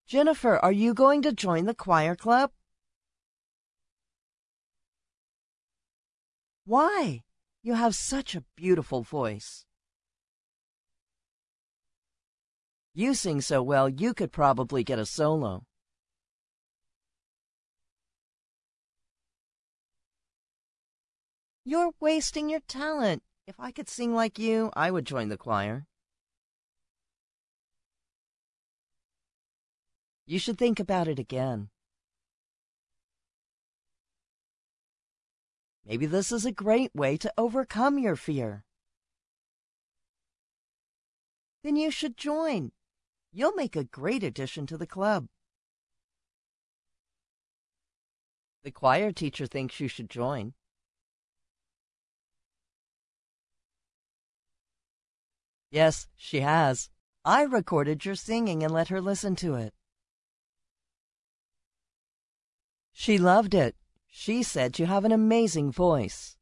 Jennifer, are you going to join the choir club? Why? You have such a beautiful voice. You sing so well, you could probably get a solo. You're wasting your talent. If I could sing like you, I would join the choir. You should think about it again. Maybe this is a great way to overcome your fear. Then you should join. You'll make a great addition to the club. The choir teacher thinks you should join. Yes, she has. I recorded your singing and let her listen to it. She loved it. She said you have an amazing voice.